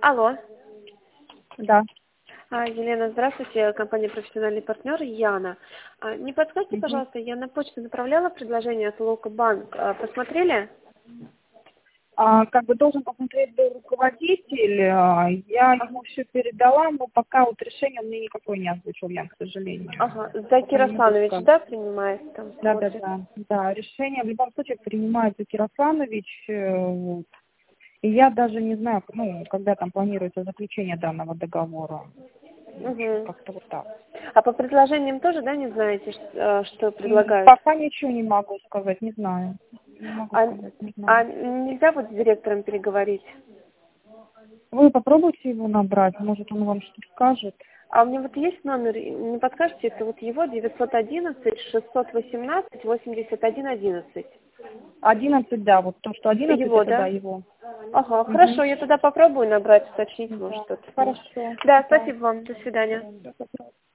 Алло. Да. Елена, здравствуйте. Компания «Профессиональный партнер» Яна. Не подскажите, Мгм. пожалуйста, я на почту направляла предложение от Лока Банк. Посмотрели? Как бы должен посмотреть был руководитель, я ему все передала, но пока вот решение он мне никакое не озвучил, я, к сожалению. Ага. Закир Пока не могу Асланович, сказать. да, принимает там, Да, да, смотрит? да, да. Решение в любом случае принимает Закир Асланович. Вот. И я даже не знаю, когда там планируется заключение данного договора. В общем, Угу. как-то вот так. А по предложениям тоже, да, не знаете, что предлагают? Пока ничего не могу сказать, не знаю. Не могу А, сказать, не а знаю. нельзя вот с директором переговорить? Вы попробуйте его набрать, может он вам что-то скажет. А у меня вот есть номер, не подскажете, это вот его 911-618-81-11. 11, да, вот то, что 11, Его, это да, да? его. Ага, Мгм. хорошо, я тогда попробую набрать, уточнить, может, Да, что-то. хорошо, Да, да. спасибо вам, до свидания. Всё, пожалуйста.